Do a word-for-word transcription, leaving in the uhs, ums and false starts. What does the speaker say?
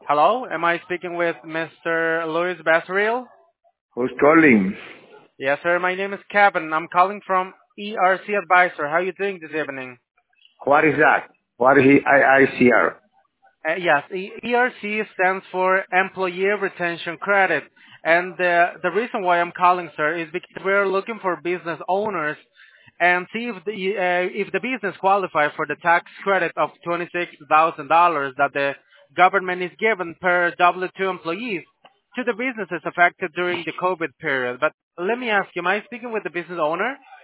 Hello, am I speaking with Mister Luis Basril? Who's calling? Yes, sir. My name is Kevin. I'm calling from E R C Advisor. How are you doing this evening? What is that? What is I I C R? Uh, yes, e- ERC stands for Employee Retention Credit. And uh, the reason why I'm calling, sir, is because we're looking for business owners and see if the uh, if the business qualify for the tax credit of twenty-six thousand dollars that the government is given per W two employees to the businesses affected during the COVID period. But let me ask you, am I speaking with the business owner?